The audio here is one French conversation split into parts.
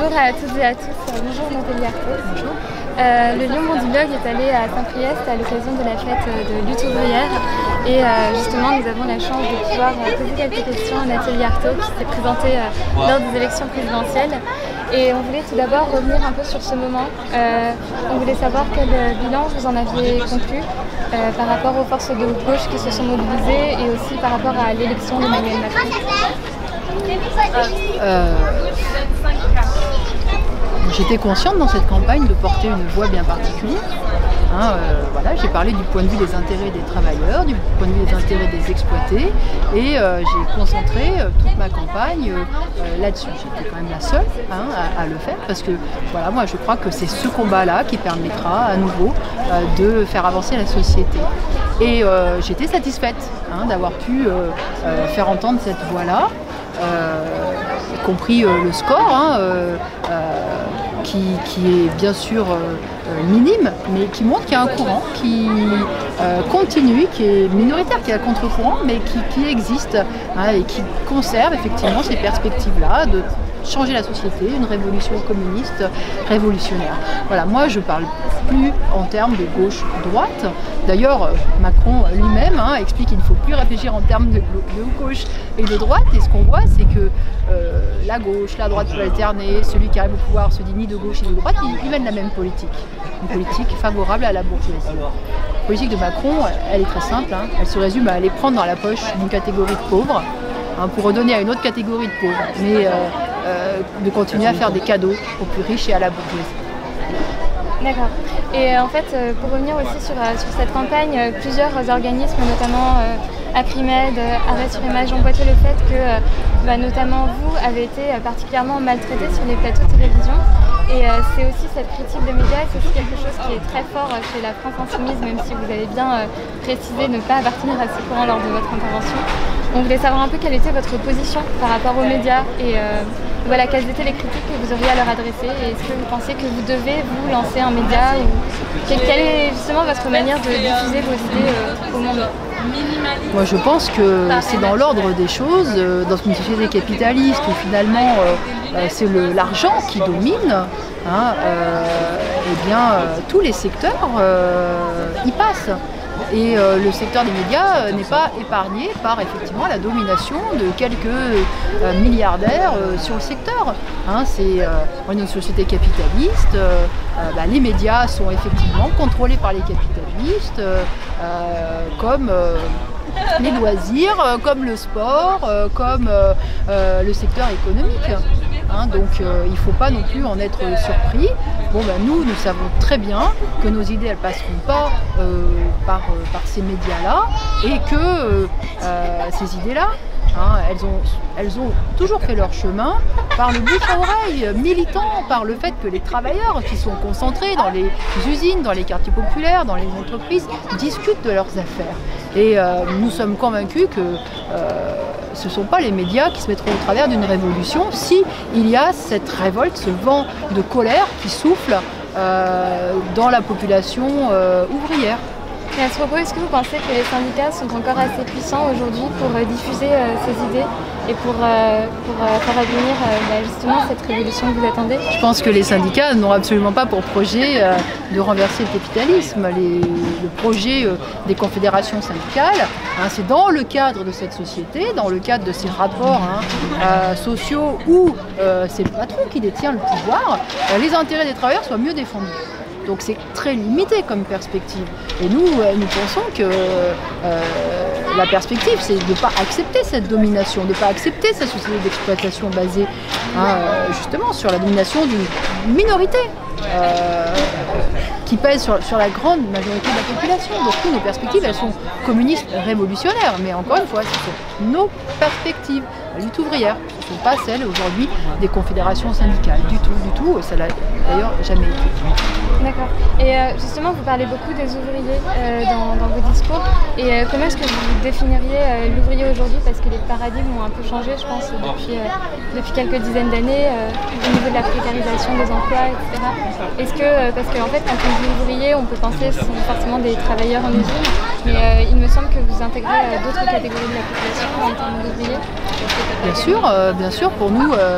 Bonjour à toutes et à tous, bonjour Nathalie Arthaud. Bonjour. Le Lyon Bondi Blog est allé à Saint-Priest à l'occasion de la fête de lutte ouvrière et justement nous avons la chance de pouvoir poser quelques questions à Nathalie Arthaud qui s'est présentée lors des élections présidentielles. Et on voulait tout d'abord revenir un peu sur ce moment. On voulait savoir quel bilan vous en aviez conclu par rapport aux forces de gauche qui se sont mobilisées et aussi par rapport à l'élection d'Emmanuel Macron. J'étais consciente dans cette campagne de porter une voix bien particulière. Voilà, j'ai parlé du point de vue des intérêts des travailleurs, du point de vue des intérêts des exploités et j'ai concentré toute ma campagne là-dessus. J'étais quand même la seule à le faire parce que voilà, moi je crois que c'est ce combat-là qui permettra à nouveau de faire avancer la société. Et j'étais satisfaite d'avoir pu faire entendre cette voix-là, y compris le score. Qui est bien sûr minime, mais qui montre qu'il y a un courant qui continue, qui est minoritaire, qui est à contre-courant, mais qui existe et qui conserve effectivement ces perspectives-là de changer la société, une révolution communiste révolutionnaire. Voilà, moi je parle plus en termes de gauche-droite. D'ailleurs, Macron lui-même explique qu'il ne faut plus réfléchir en termes de gauche et de droite. Et ce qu'on voit, c'est que la gauche, la droite peut alterner, celui qui arrive au pouvoir se dit ni de gauche ni de droite, ils mènent la même politique. Une politique favorable à la bourgeoisie. La politique de Macron, elle est très simple. Elle se résume à aller prendre dans la poche d'une catégorie de pauvres pour redonner à une autre catégorie de pauvres. Mais de continuer à faire des cadeaux aux plus riches et à la bourgeoisie. D'accord. Et en fait, pour revenir aussi sur cette campagne, plusieurs organismes, notamment Acrimed, Arrêt sur Image, ont pointé le fait que notamment vous avez été particulièrement maltraité sur les plateaux de télévision. Et c'est aussi cette critique de médias, c'est aussi quelque chose qui est très fort chez la France Insoumise, même si vous avez bien précisé ne pas appartenir à ce courant lors de votre intervention. On voulait savoir un peu quelle était votre position par rapport aux médias et voilà, quelles étaient les critiques que vous auriez à leur adresser et est-ce que vous pensez que vous devez vous lancer un média ou quelle est justement votre manière de diffuser vos idées au monde? Moi je pense que c'est dans l'ordre des choses, dans une société capitaliste où finalement c'est l'argent qui domine, et bien tous les secteurs y passent. Et le secteur des médias n'est pas épargné par effectivement la domination de quelques milliardaires sur le secteur. C'est une société capitaliste, les médias sont effectivement contrôlés par les capitalistes, comme les loisirs, comme le sport, comme le secteur économique. Donc il ne faut pas non plus en être surpris. Nous savons très bien que nos idées elles passeront pas par ces médias-là et que ces idées-là, elles ont toujours fait leur chemin par le bouche à oreille militant, par le fait que les travailleurs qui sont concentrés dans les usines, dans les quartiers populaires, dans les entreprises, discutent de leurs affaires. Et nous sommes convaincus que ce ne sont pas les médias qui se mettront au travers d'une révolution si il y a cette révolte, ce vent de colère qui souffle dans la population ouvrière. Et à ce propos, est-ce que vous pensez que les syndicats sont encore assez puissants aujourd'hui pour diffuser ces idées et pour faire advenir justement cette révolution que vous attendez? Je pense que les syndicats n'ont absolument pas pour projet de renverser le capitalisme. Le projet des confédérations syndicales, c'est dans le cadre de cette société, dans le cadre de ces rapports sociaux où c'est le patron qui détient le pouvoir, les intérêts des travailleurs soient mieux défendus. Donc c'est très limité comme perspective. Et nous pensons que la perspective, c'est de ne pas accepter cette domination, de ne pas accepter cette société d'exploitation basée justement sur la domination d'une minorité qui pèse sur la grande majorité de la population. Donc nous, nos perspectives, elles sont communistes révolutionnaires. Mais encore une fois, ce sont nos perspectives. La lutte ouvrière, ce ne sont pas celles aujourd'hui des confédérations syndicales. Du tout, et ça l'a d'ailleurs jamais été. D'accord. Et justement, vous parlez beaucoup des ouvriers dans vos discours. Et comment est-ce que vous définiriez l'ouvrier aujourd'hui? Parce que les paradigmes ont un peu changé, je pense, depuis quelques dizaines d'années, au niveau de la précarisation des emplois, etc. Est-ce que, parce qu'en fait, quand on dit ouvrier, on peut penser que ce sont forcément des travailleurs en usine, mais il me semble que vous intégrez d'autres catégories de la population en termes d'ouvriers. Bien sûr, pour nous,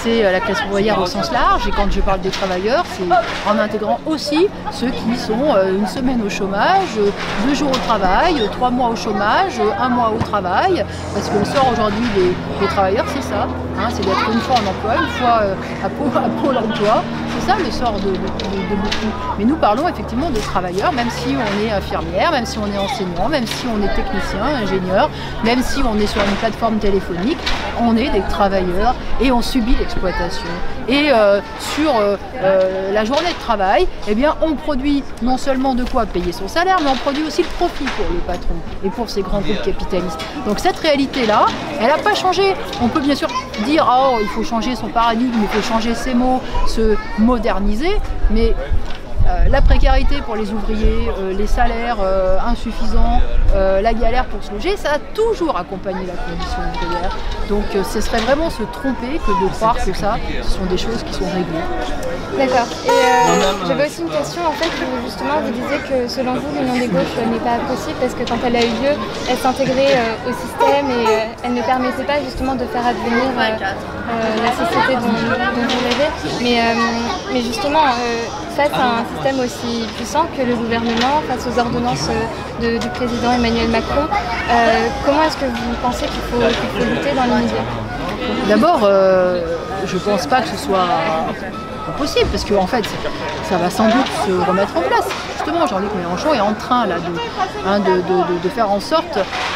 c'est la classe ouvrière au sens large, et quand je parle des travailleurs, c'est en intégrant aussi ceux qui sont une semaine au chômage, 2 jours au travail, 3 mois au chômage, 1 mois au travail, parce que le sort aujourd'hui des travailleurs, c'est ça, hein, c'est d'être une fois en emploi, une fois à Pôle emploi, c'est ça le sort de beaucoup. Mais nous parlons effectivement de travailleurs, même si on est infirmière, même si on est enseignant, même si on est technicien, ingénieur, même si on est sur une plateforme téléphonique, on est des travailleurs et on subit l'exploitation. Et sur la journée de travail, eh bien, on produit non seulement de quoi payer son salaire, mais on produit aussi le profit pour les patrons et pour ces grands groupes capitalistes. Donc cette réalité-là, elle n'a pas changé. On peut bien sûr dire oh, il faut changer son paradigme, il faut changer ses mots, se moderniser, mais la précarité pour les ouvriers, les salaires insuffisants, la galère pour se loger, ça a toujours accompagné la condition ouvrière. Donc ce serait vraiment se tromper que de croire que ça, ce sont des choses qui sont réglées. D'accord. Et j'avais aussi une question, en fait, où justement vous disiez que selon vous, l'union des gauches n'est pas possible parce que quand elle a eu lieu, elle s'intégrait au système et elle ne permettait pas justement de faire advenir la société dont vous rêvez. Mais justement, face à un système aussi puissant que le gouvernement, face aux ordonnances du président Emmanuel Macron, comment est-ce que vous pensez qu'il faut lutter dans les médias ? D'abord, je ne pense pas que ce soit possible, parce qu'en fait, ça va sans doute se remettre en place. Justement, Jean-Luc Mélenchon est en train là, de faire en sorte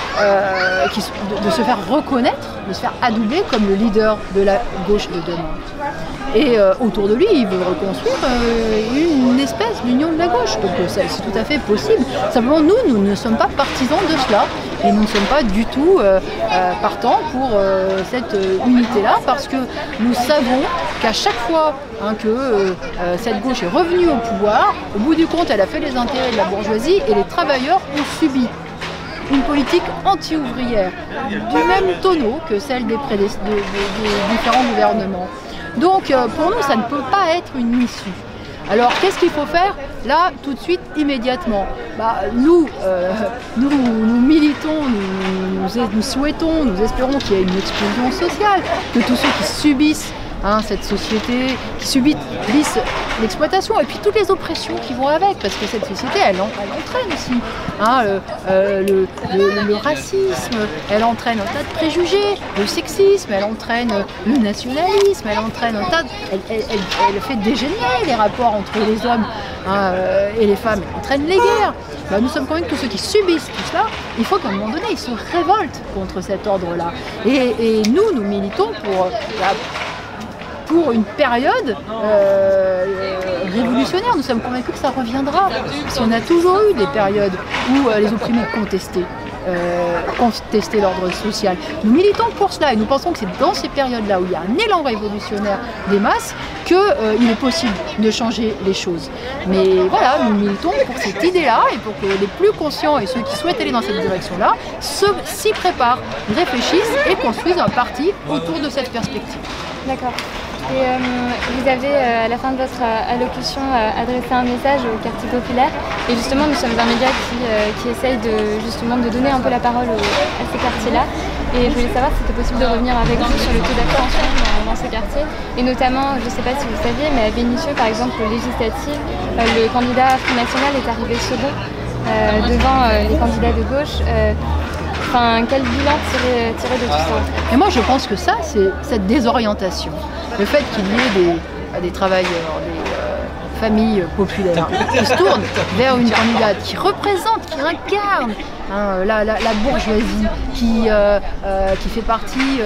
de se faire reconnaître, de se faire adouber comme le leader de la gauche de demain. Et autour de lui, il veut reconstruire une espèce d'union de la gauche. Donc c'est tout à fait possible. Simplement, nous ne sommes pas partisans de cela. Et nous ne sommes pas du tout partants pour cette unité-là, parce que nous savons qu'à chaque fois que cette gauche est revenue au pouvoir, au bout du compte, elle a fait les intérêts de la bourgeoisie et les travailleurs ont subi une politique anti-ouvrière, du même tonneau que celle des différents gouvernements. Donc pour nous, ça ne peut pas être une issue. Alors qu'est-ce qu'il faut faire là, tout de suite, immédiatement? Nous militons, nous souhaitons, nous espérons qu'il y ait une explosion sociale, que tous ceux qui subissent cette société, qui subissent l'exploitation et puis toutes les oppressions qui vont avec, parce que cette société, elle entraîne aussi le racisme, elle entraîne un tas de préjugés, le sexisme, elle entraîne le nationalisme, elle entraîne un tas elle fait dégénérer les rapports entre les hommes et les femmes, elle entraîne les guerres. Nous sommes convaincus que ceux qui subissent tout cela, il faut qu'à un moment donné, ils se révoltent contre cet ordre-là. Et nous militons pour une période révolutionnaire. Nous sommes convaincus que ça reviendra. Parce qu'on a toujours eu des périodes où les opprimés contestaient l'ordre social. Nous militons pour cela et nous pensons que c'est dans ces périodes-là où il y a un élan révolutionnaire des masses qu'il est possible de changer les choses. Mais voilà, nous militons pour cette idée-là et pour que les plus conscients et ceux qui souhaitent aller dans cette direction-là s'y préparent, réfléchissent et construisent un parti autour de cette perspective. D'accord. Et vous avez, à la fin de votre allocution, adressé un message au quartier populaire. Et justement, nous sommes un média qui essaye de donner un peu la parole à ces quartiers-là. Et je voulais savoir si c'était possible de revenir avec vous sur le taux d'abstention dans ces quartiers. Et notamment, je ne sais pas si vous saviez, mais à Vénissieux, par exemple, aux législatives, le candidat Front National est arrivé second devant les candidats de gauche. Quel bilan tirer de tout ça? Et moi, je pense que ça, c'est cette désorientation. Le fait qu'il y ait des travailleurs, des familles populaires qui se tournent vers une candidate qui représente, qui incarne la bourgeoisie, qui fait partie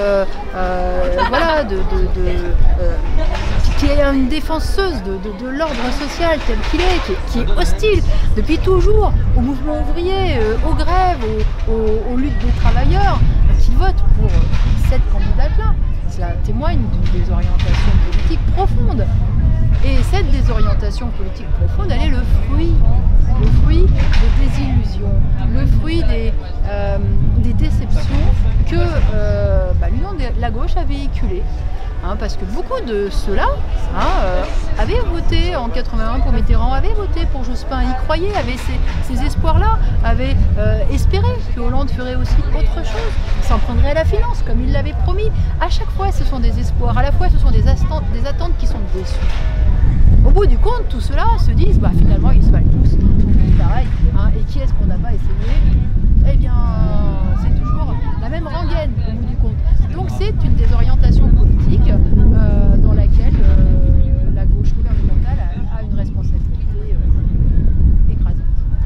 qui est une défenseuse de l'ordre social tel qu'il est, qui est hostile depuis toujours au mouvement ouvrier, aux grèves, aux luttes des travailleurs, qui votent pour cette candidate-là. Cela témoigne d'une désorientation politique profonde. Et cette désorientation politique profonde, elle est le fruit des désillusions, le fruit des déceptions que l'Union de la gauche a véhiculées. parce que beaucoup de ceux-là avaient voté en 81 pour Mitterrand, avaient voté pour Jospin, ils croyaient, avaient ces espoirs-là, avaient espéré que Hollande ferait aussi autre chose, s'en prendrait à la finance, comme il l'avait promis. À chaque fois, ce sont des espoirs, à la fois, ce sont des attentes qui sont déçues. Au bout du compte, tout cela se disent, finalement, ils se valent tous, pareil. Et qui est-ce qu'on n'a pas essayé? Eh bien, c'est toujours la même rengaine, au bout du compte. Donc, c'est une désorientation politique dans laquelle la gauche gouvernementale a une responsabilité écrasante.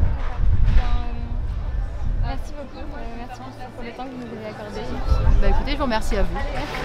Merci beaucoup. Merci pour le temps que vous nous avez accordé. Écoutez, je vous remercie à vous.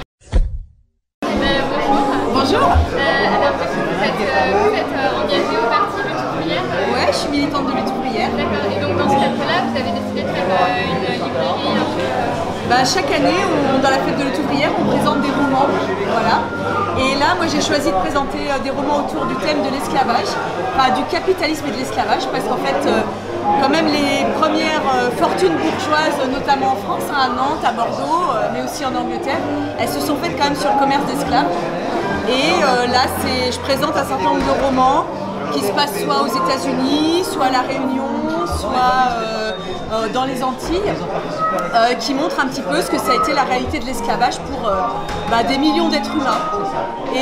Bonjour. Alors, vous êtes engagée au parti Lutte ouvrière? Ouais, je suis militante de Lutte ouvrière. D'accord. Et donc, dans ce cadre-là, vous avez décidé de faire une librairie un peu... Chaque année, dans la fête de Lutte ouvrière, on présente des romans. Voilà. Et là, moi, j'ai choisi de présenter des romans autour du thème de l'esclavage, du capitalisme et de l'esclavage, parce qu'en fait, quand même, les premières fortunes bourgeoises, notamment en France, à Nantes, à Bordeaux, mais aussi en Angleterre, elles se sont faites quand même sur le commerce d'esclaves. Et là, je présente un certain nombre de romans qui se passent soit aux États-Unis, soit à La Réunion, soit dans les Antilles, qui montrent un petit peu ce que ça a été la réalité de l'esclavage pour des millions d'êtres humains. Et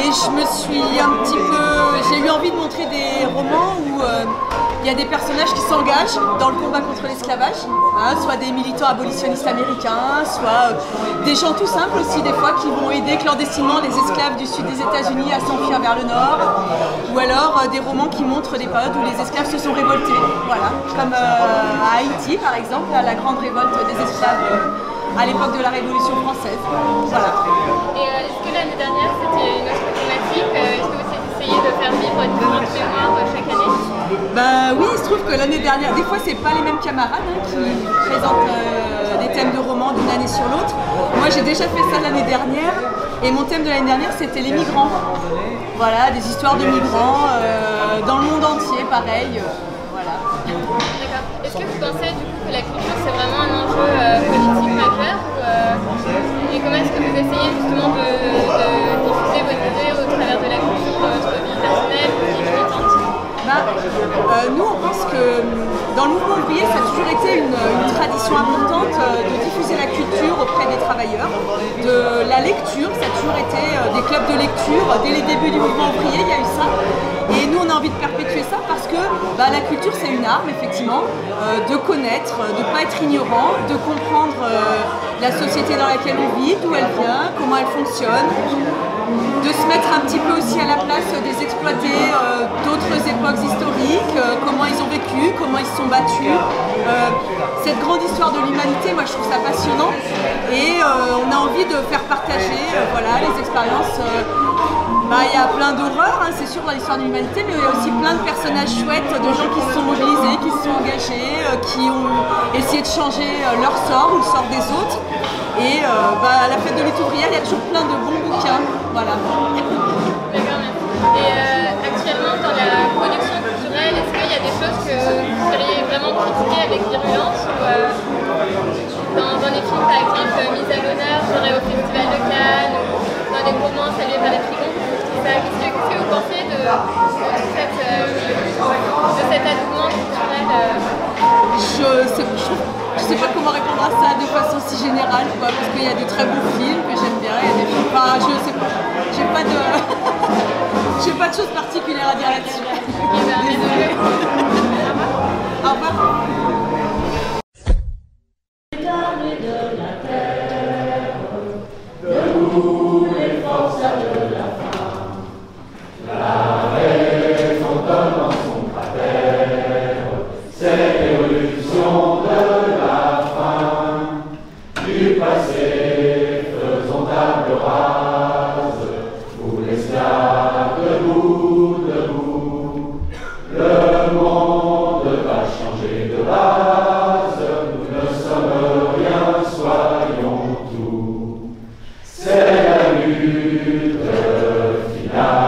j'ai eu envie de montrer des romans où il y a des personnages qui s'engagent dans le combat contre l'esclavage, soit des militants abolitionnistes américains, soit des gens tout simples aussi des fois qui vont aider clandestinement les esclaves du sud des États-Unis à s'enfuir vers le nord, ou alors des romans qui montrent des périodes où les esclaves se sont révoltés, voilà, comme à Haïti par exemple, la grande révolte des esclaves à l'époque de la Révolution française. Voilà. Et est-ce que l'année dernière c'était une autre thématique? Est-ce que vous essayez de faire vivre différentes mémoires chaque année? Oui, il se trouve que l'année dernière, des fois c'est pas les mêmes camarades qui présentent des thèmes de romans d'une année sur l'autre. Moi j'ai déjà fait ça l'année dernière et mon thème de l'année dernière c'était les migrants. Voilà, des histoires de migrants dans le monde entier, pareil. Voilà. D'accord. Est-ce que vous pensez du coup que la culture c'est vraiment un enjeu politique majeur et comment est-ce que vous essayez justement de diffuser vos idées au travers de la culture dans votre vie personnelle ou militante? Nous on pense que dans le mouvement ouvrier ça a toujours été une tradition importante de diffuser la culture auprès des travailleurs, de la lecture, ça a toujours été des clubs de lecture, dès les débuts du mouvement ouvrier il y a eu ça. Et nous on a envie de perpétuer ça parce que la culture c'est une arme effectivement, de connaître, de ne pas être ignorant, de comprendre la société dans laquelle on vit, d'où elle vient, comment elle fonctionne, de se mettre un petit peu aussi à la place des exploités d'autres époques historiques, comment ils ont vécu, comment ils se sont battus. Cette grande histoire de l'humanité, moi je trouve ça passionnant et on a envie de faire partager les expériences. Il y a plein d'horreurs, c'est sûr, dans l'histoire de l'humanité, mais il y a aussi plein de personnages chouettes, de gens qui se sont mobilisés, qui se sont engagés, qui ont essayé de changer leur sort ou le sort des autres. Et à la fête de Lutte ouvrière, il y a toujours plein de bons bouquins. Voilà. D'accord, merci. Et actuellement, dans la production culturelle, est-ce qu'il y a des choses que vous seriez vraiment critiquées avec virulence ou dans les films, par exemple, mis à l'honneur, j'aurais au Festival de Cannes, ou dans les romans salués par les frigons? Qu'est-ce que vous pensez de cet adoubement culturel? Je sais pas comment répondre à ça de façon si générale, parce qu'il y a de très beaux films que j'aime bien, il y a des films je sais pas. J'ai pas de choses particulières à dire là-dessus. Désolée. Au revoir. C'est la lutte finale.